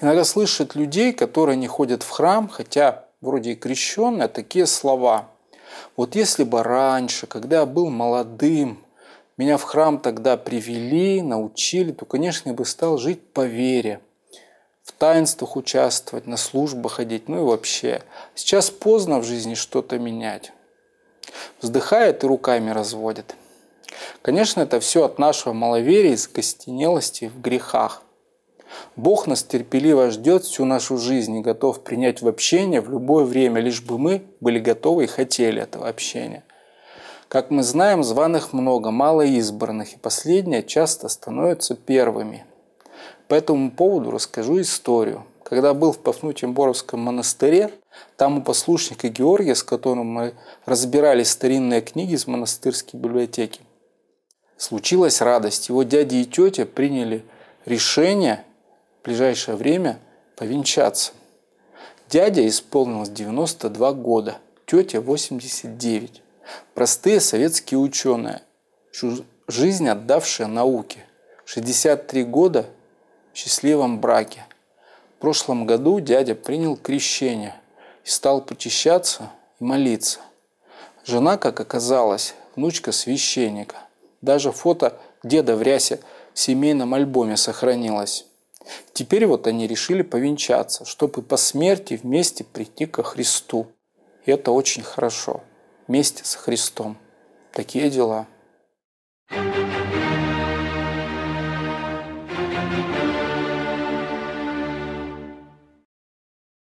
Иногда слышат людей, которые не ходят в храм, хотя вроде и крещенные, такие слова. Вот если бы раньше, когда я был молодым, меня в храм тогда привели, научили, то, конечно, я бы стал жить по вере, в таинствах участвовать, на службы ходить, ну и вообще. Сейчас поздно в жизни что-то менять. Вздыхает и руками разводит. Конечно, это все от нашего маловерия и закостенелости в грехах. Бог нас терпеливо ждет всю нашу жизнь и готов принять в общение в любое время, лишь бы мы были готовы и хотели этого общения. Как мы знаем, званых много, мало избранных, и последние часто становятся первыми. По этому поводу расскажу историю. Когда был в Пафнутием-Боровском монастыре, там у послушника Георгия, с которым мы разбирали старинные книги из монастырской библиотеки, случилась радость. Его дяди и тетя приняли решение в ближайшее время повенчаться. Дядя исполнилось 92 года, тетя 89. Простые советские ученые, жизнь отдавшие науке. 63 года в счастливом браке. В прошлом году дядя принял крещение и стал причащаться и молиться. Жена, как оказалось, внучка священника. Даже фото деда в рясе в семейном альбоме сохранилось. Теперь вот они решили повенчаться, чтобы по смерти вместе прийти ко Христу. И это очень хорошо. Вместе со Христом. Такие дела.